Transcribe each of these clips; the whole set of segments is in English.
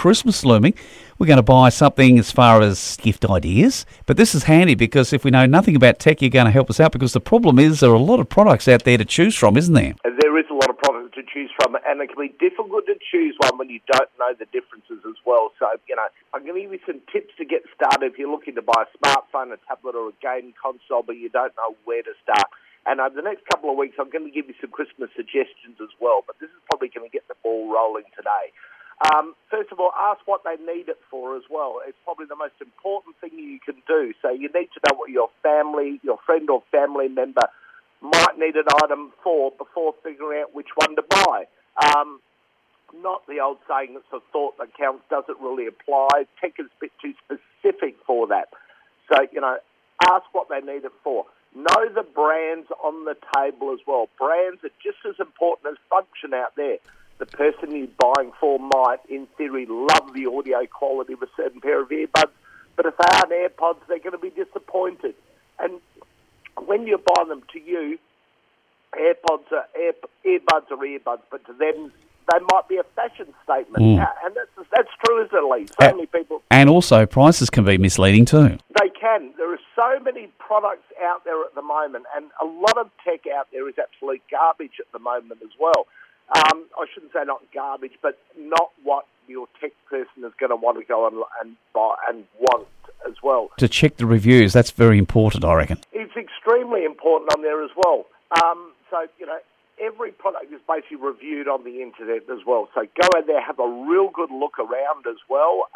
Christmas looming. We're going to buy something as far as gift ideas. But this is handy because if we know nothing about tech, you're going to help us out, because the problem is there are a lot of products out there to choose from, isn't there? There is a lot of products to choose from, and it can be difficult to choose one when you don't know the differences as well. So, I'm going to give you some tips to get started if you're looking to buy a smartphone, a tablet or a game console, but you don't know where to start. And over the next couple of weeks, I'm going to give you some Christmas suggestions as well, but this is probably going to get the ball rolling today. First of all, ask what they need it for as well. It's probably the most important thing you can do. So you need to know what your friend or family member might need an item for before figuring out which one to buy. Not the old saying that's a thought that counts doesn't really apply. Tech is a bit too specific for that. So, ask what they need it for. Know the brands on the table as well. Brands are just as important as function out there. The person you're buying for might, in theory, love the audio quality of a certain pair of earbuds, but if they aren't AirPods, they're going to be disappointed. And when you buy them, to you, earbuds are earbuds, but to them, they might be a fashion statement. And that's true, isn't it, Lee? So many people... And also, prices can be misleading too. They can. There are so many products out there at the moment, and a lot of tech out there is absolute garbage at the moment as well. I shouldn't say not garbage, but not what your tech person is going to want to go and buy and want as well. To check the reviews, that's very important, I reckon. It's extremely important on there as well. Every product is basically reviewed on the internet as well. So go in there, have a real good look around as well.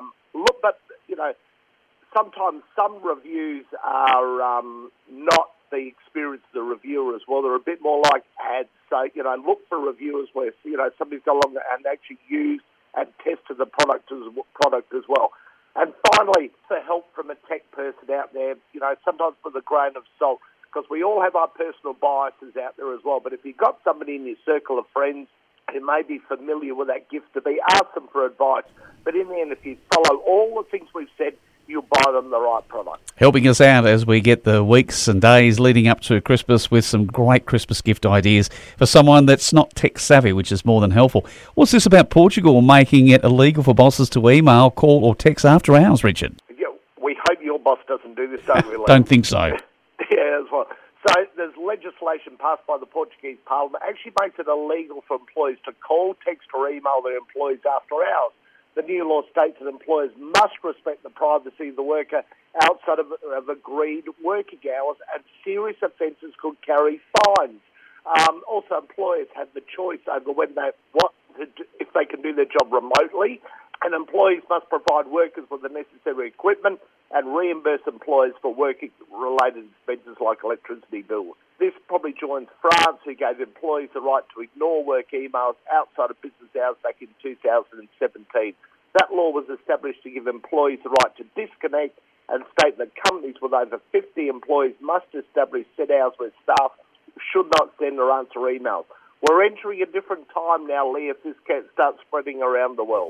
Sometimes some reviews are not the experience of the reviewer as well. They're a bit more like ads. So, look for reviewers where, somebody's gone along and actually used and tested the product as well. And finally, for help from a tech person out there, sometimes with a grain of salt, because we all have our personal biases out there as well. But if you've got somebody in your circle of friends who may be familiar with that gift to be, ask them for advice. But in the end, if you follow all the things we've said, you'll buy them the right product. Helping us out as we get the weeks and days leading up to Christmas with some great Christmas gift ideas for someone that's not tech savvy, which is more than helpful. What's this about Portugal making it illegal for bosses to email, call or text after hours, Richard? Yeah, we hope your boss doesn't do this, don't we, Lee? Don't think so. Yeah, as well. So there's legislation passed by the Portuguese Parliament that actually makes it illegal for employees to call, text or email their employees after hours. The new law states that employers must respect the privacy of the worker outside of agreed working hours, and serious offences could carry fines. Also, employers have the choice over if they can do their job remotely, and employees must provide workers with the necessary equipment and reimburse employers for working-related expenses like electricity bills. This probably joins France, who gave employees the right to ignore work emails outside of business hours back in 2017. That law was established to give employees the right to disconnect and state that companies with over 50 employees must establish set hours where staff should not send or answer emails. We're entering a different time now, Lee, if this can start spreading around the world.